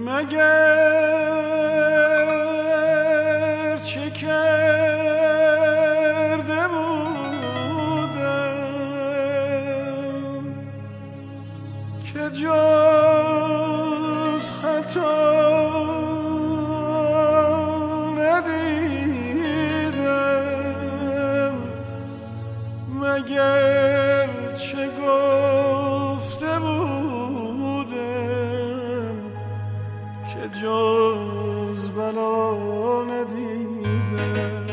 مگر چه کرده بودم که جز خطا ندیدم، مگر چه گفته بودم که جز بلا ندیدم.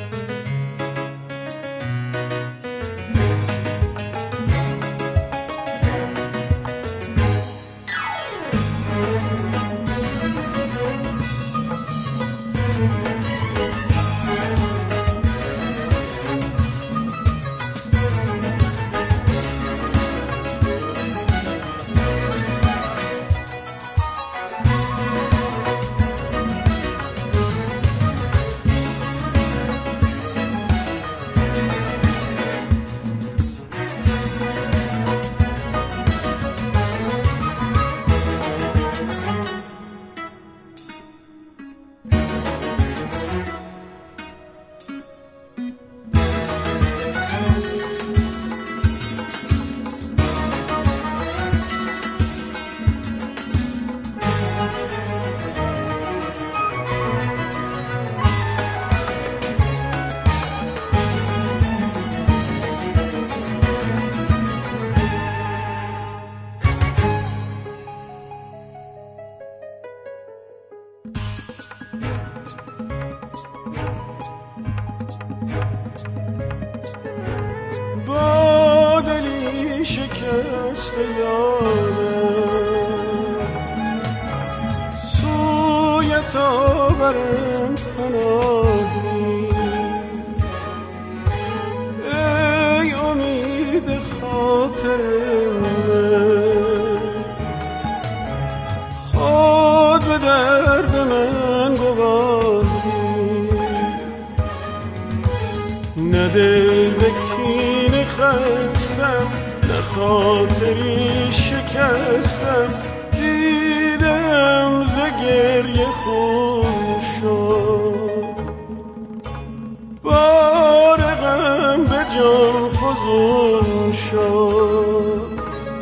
با دلی شکسته یارم سوی تو برم پناهی، ای امید خاطر من خود به درد من گواهی، نه دل به کینه خستم نه خاطری شکستم، دیدم ز گریه خون شد بار غم به جان فزون شد.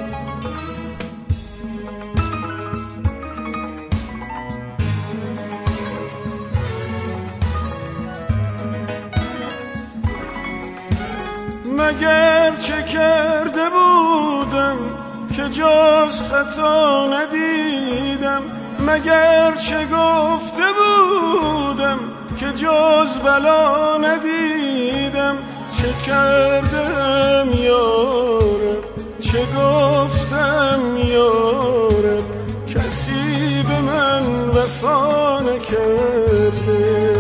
مگر چه کرده بودم که جز خطا ندیدم، مگر چه گفته بودم که جز بلا ندیدم، چه کردم یارم چه گفتم یارم، کسی به من وفا نکرده،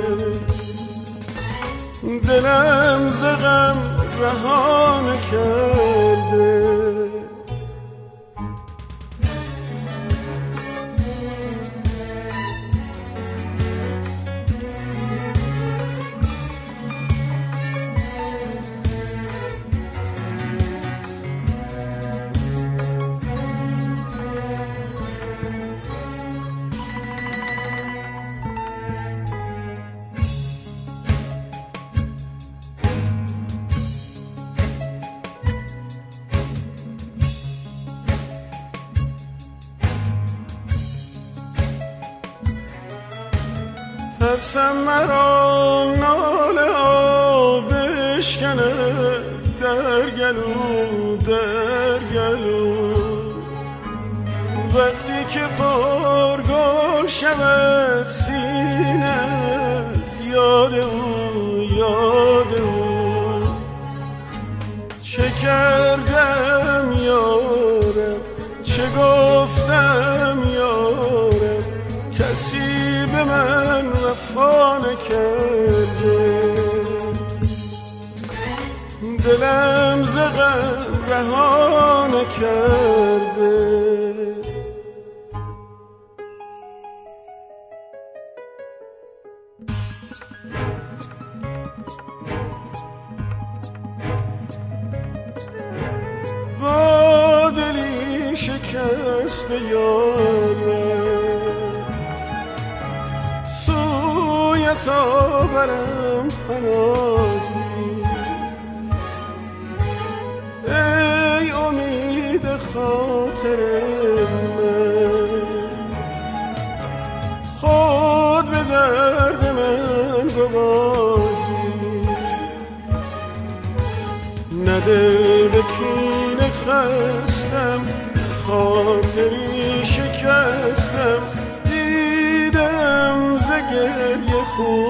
دلم ز غم رها نکرده. ترسم مرا ناله ها بشکنه در گلو در گلو، وقتی که پرگل شود سینه‌ت یاد او یاد او، چه کردم یارم چه گفتم یارم، کسی به من وفا نکرده، دلم ز غم رها نکرده. با دلی شکسته یارم تا برم پناهی. ای امید خاطر من، خود به درد من گواهی. نده به کینه خستم، خاطری شکستم، دیدم ز گریه خون